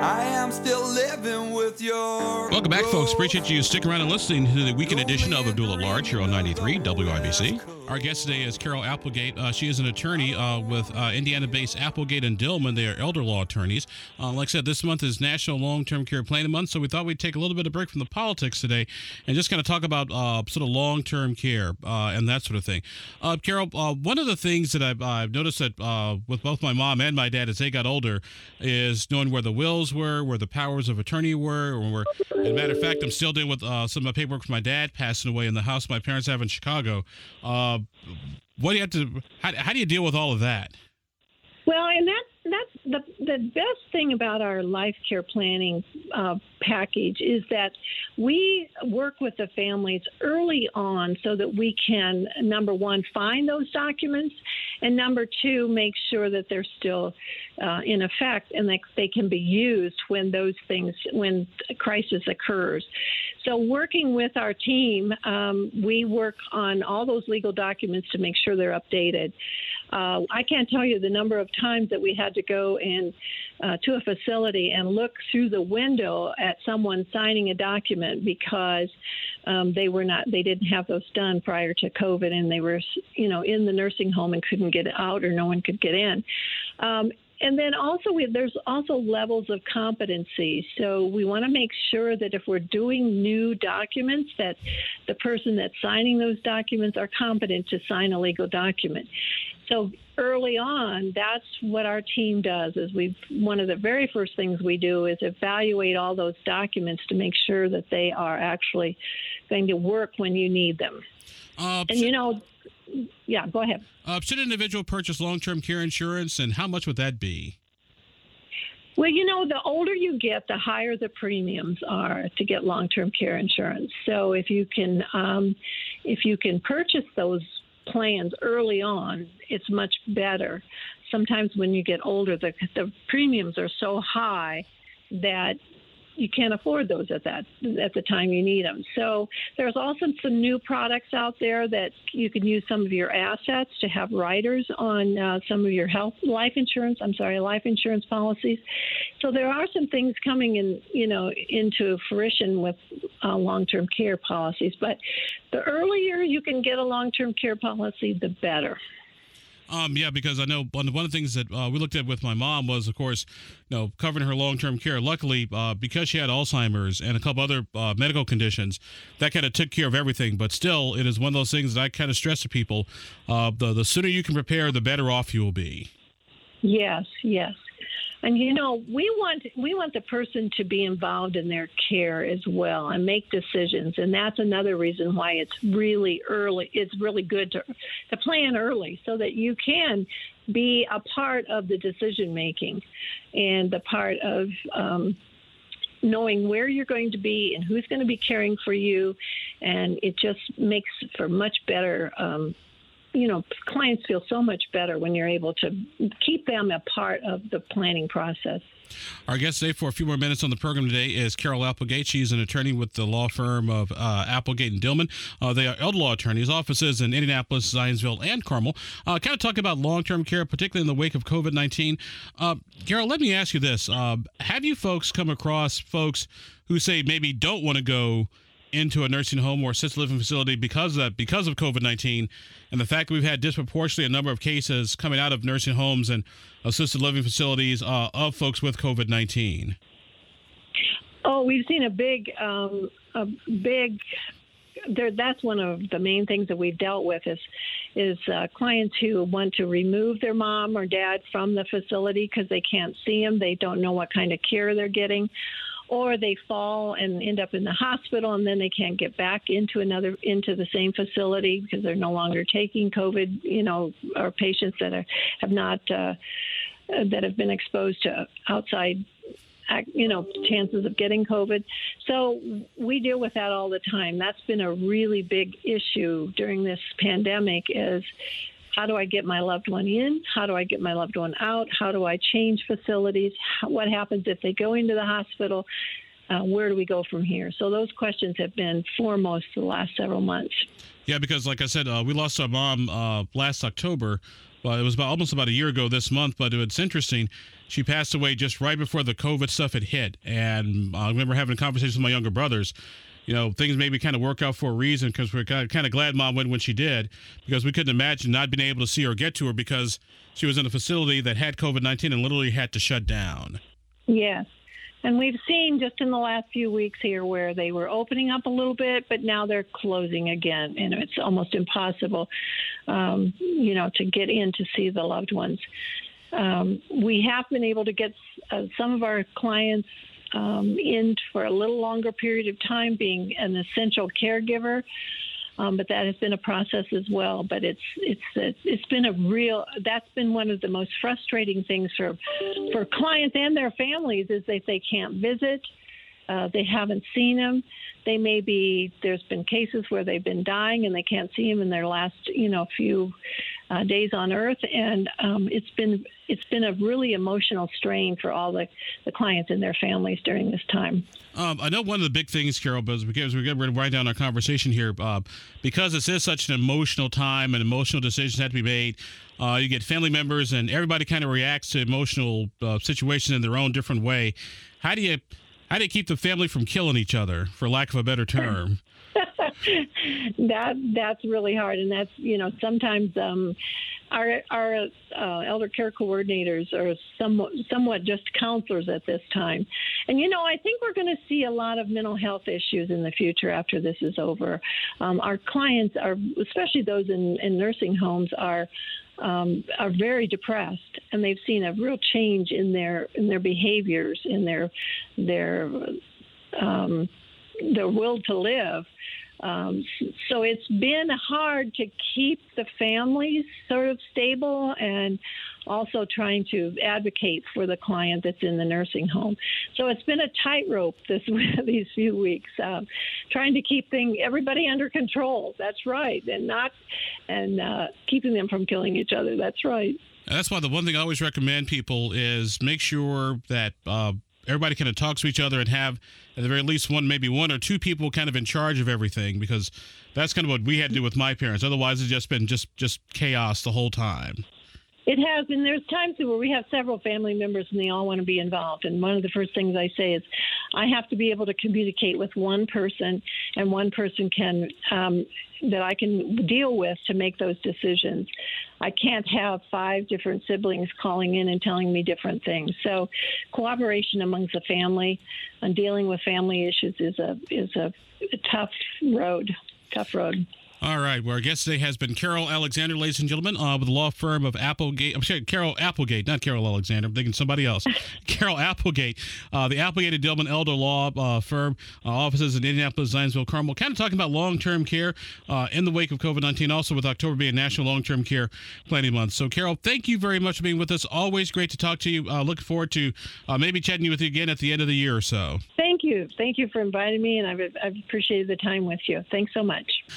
I am still living with your Welcome back, folks. rose. Appreciate you sticking around and listening to the weekend edition of Abdullah Large here on 93 WIBC. Our guest today is Carol Applegate. She is an attorney with Indiana-based Applegate and Dillman. They are elder law attorneys. Like I said, this month is National Long-Term Care Planning Month, so we thought we'd take a little bit of break from the politics today and just kind of talk about sort of long-term care and that sort of thing. Carol, one of the things that I've noticed that with both my mom and my dad as they got older is knowing where the wills were, where the powers of attorney were, as a matter of fact, I'm still dealing with some of my paperwork for my dad passing away in the house my parents have in Chicago. What do you have to? How do you deal with all of that? Well, and that's the best thing about our life care planning package is that we work with the families early on so that we can, number one, find those documents, and number two, make sure that they're still in effect and that they can be used when when a crisis occurs. So working with our team, we work on all those legal documents to make sure they're updated. I can't tell you the number of times that we had to go to a facility and look through the window at someone signing a document because they didn't have those done prior to COVID, and they were, in the nursing home and couldn't get out, or no one could get in. And then also there's also levels of competency. So we want to make sure that if we're doing new documents, that the person that's signing those documents are competent to sign a legal document. So early on, that's what our team does. One of the very first things we do is evaluate all those documents to make sure that they are actually going to work when you need them. Yeah, go ahead. Should an individual purchase long-term care insurance, and how much would that be? Well, the older you get, the higher the premiums are to get long-term care insurance. So if you can purchase those plans early on, it's much better. Sometimes when you get older, the premiums are so high that you can't afford those at the time you need them. So there's also some new products out there that you can use some of your assets to have riders on some of your life insurance policies. So there are some things coming into fruition with long-term care policies. But the earlier you can get a long-term care policy, the better. Yeah, because I know one of the things that we looked at with my mom was, of course, covering her long-term care. Luckily, because she had Alzheimer's and a couple other medical conditions, that kind of took care of everything. But still, it is one of those things that I kind of stress to people. The sooner you can prepare, the better off you will be. Yes. And, we want the person to be involved in their care as well and make decisions. And that's another reason why it's really early. It's really good to plan early so that you can be a part of the decision making and the part of knowing where you're going to be and who's going to be caring for you. And it just makes for much better clients feel so much better when you're able to keep them a part of the planning process. Our guest today for a few more minutes on the program today is Carol Applegate. She's an attorney with the law firm of Applegate and Dillman. They are elder law attorneys, offices in Indianapolis, Zionsville, and Carmel. Kind of talking about long-term care, particularly in the wake of COVID-19. Carol, let me ask you this. Have you folks come across folks who say maybe don't want to go into a nursing home or assisted living facility because of COVID-19, and the fact that we've had disproportionately a number of cases coming out of nursing homes and assisted living facilities of folks with COVID-19? Oh, we've seen a big. That's one of the main things that we've dealt with is clients who want to remove their mom or dad from the facility because they can't see them, they don't know what kind of care they're getting. Or they fall and end up in the hospital, and then they can't get back into the same facility because they're no longer taking COVID, or patients that have been exposed to outside, chances of getting COVID. So we deal with that all the time. That's been a really big issue during this pandemic is, how do I get my loved one in? How do I get my loved one out? How do I change facilities? What happens if they go into the hospital? Where do we go from here? So those questions have been foremost the last several months. Yeah, because like I said, we lost our mom last October well, it was almost about a year ago this month, but it's interesting. She passed away just right before the COVID stuff had hit. And I remember having a conversation with my younger brothers. Things maybe kind of work out for a reason, because we're kind of glad Mom went when she did, because we couldn't imagine not being able to see her or get to her because she was in a facility that had COVID-19 and literally had to shut down. Yes. And we've seen just in the last few weeks here where they were opening up a little bit, but now they're closing again. And it's almost impossible, to get in to see the loved ones. We have been able to get some of our clients in for a little longer period of time, being an essential caregiver. But that has been a process as well. But it's been that's been one of the most frustrating things for clients and their families, is that they can't visit. They haven't seen them. There's been cases where they've been dying and they can't see them in their last, few days on Earth. And it's been a really emotional strain for all the clients and their families during this time. I know one of the big things, Carol, because we're going to write down our conversation here, because this is such an emotional time and emotional decisions have to be made. You get family members and everybody kind of reacts to emotional situations in their own different way. How do you keep the family from killing each other, for lack of a better term? That's really hard, and that's sometimes our elder care coordinators are somewhat just counselors at this time. And I think we're going to see a lot of mental health issues in the future after this is over. Our clients are, especially those in nursing homes, are very depressed, and they've seen a real change in their behaviors, in their will to live. So it's been hard to keep the families sort of stable, and also trying to advocate for the client that's in the nursing home. So it's been a tightrope these few weeks, trying to keep everybody under control. That's right, and keeping them from killing each other. That's right. And that's why the one thing I always recommend people is make sure that everybody kind of talks to each other and have at the very least maybe one or two people kind of in charge of everything, because that's kind of what we had to do with my parents. Otherwise, it's just been just chaos the whole time. It has, and there's times where we have several family members and they all want to be involved. And one of the first things I say is I have to be able to communicate with one person, and one person that I can deal with to make those decisions. I can't have 5 different siblings calling in and telling me different things. So cooperation amongst the family and dealing with family issues is a tough road. All right. Well, our guest today has been Carol Alexander, ladies and gentlemen, with the law firm of Applegate. I'm sorry, Carol Applegate, not Carol Alexander. I'm thinking somebody else. Carol Applegate, the Applegate and Dillman Elder Law Firm, offices in Indianapolis, Zionsville, Carmel. Kind of talking about long-term care in the wake of COVID-19, also with October being National Long-Term Care Planning Month. So, Carol, thank you very much for being with us. Always great to talk to you. Looking forward to maybe chatting with you again at the end of the year or so. Thank you. Thank you for inviting me, and I've appreciated the time with you. Thanks so much.